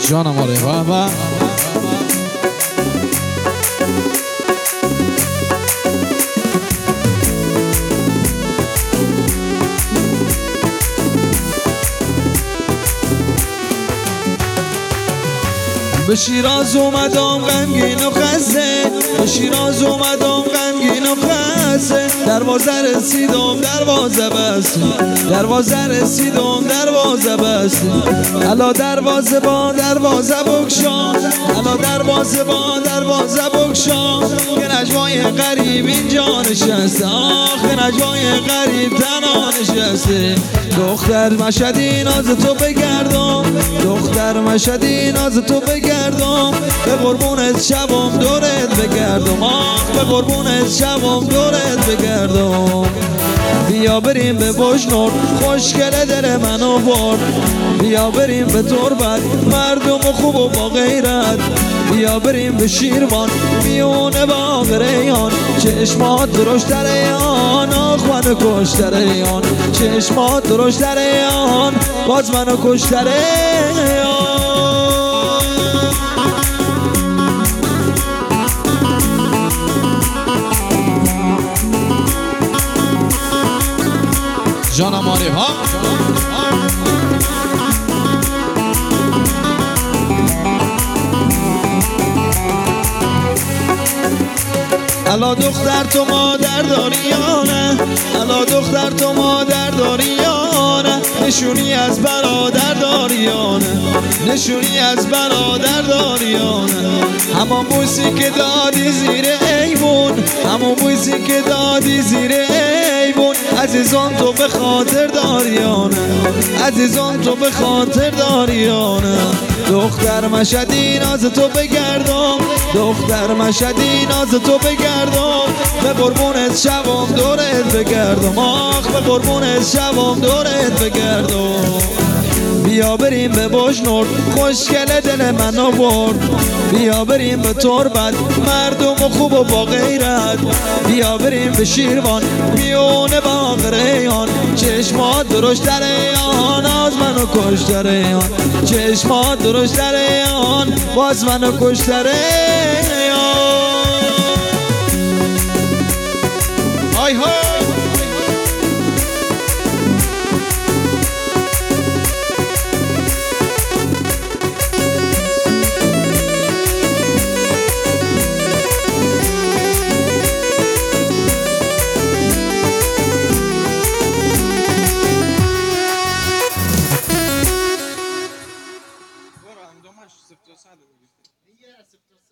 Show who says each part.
Speaker 1: جانم آره بابا. به شیراز اومدم غمگین و خسته، به شیراز اومدم غمگین و خسته. دروازه رسیدم دروازه بسته، دروازه رسیدم دروازه بسته. الا دروازه با دروازه بگشا، الا دروازه با دروازه بگشا. که نجوای غریب اینجا نشسته، آخه نجوای غریب تنها نشسته. دختر مشهدی ناز تو بگردم، دختر مشهدی ناز تو بگردم. به قربونت شبم دورت بگردم، آخ به قربونت شبم دورت بگردم. بیا بریم به بجنور خوشگل دل منو برد، بیا بریم به تربت مردم خوب و با غیرت. بیا بریم به شیروان میونه باغ ریان، چشمات درشت ریان، آخ منو کشت ریان. چشمات درشت ریان، باز منو کشت ریان. جانم آره ها. الا دختر تو مادر داری یا نه، الا دختر تو مادر داری یا نه. نشونی از برادر داری یا نه، نشونی از برادر داری یا نه. همون بوسی که دادی زیر ایوون، همون بوسی که دادی زیر ایوون. عزیزان تو به خاطر داری یا نه، عزیزان تو به خاطر داری یا نه. دختر مشهدی ناز تو بگردم، دختر مشهدی ناز تو بگردم. به قربونت شبم دورت بگردم، آخ به قربونت شبم دورت بگردم. بیا بریم به بجنور خوشگل دل منو برد، بیا بریم به تربت مردم خوب و با غیرت. بیا بریم به شیروان میونه باغ ریان، چشمات درشت ریان، آز منو کشت ریان. چشمات درشت ریان، باز منو کشت ریان. های های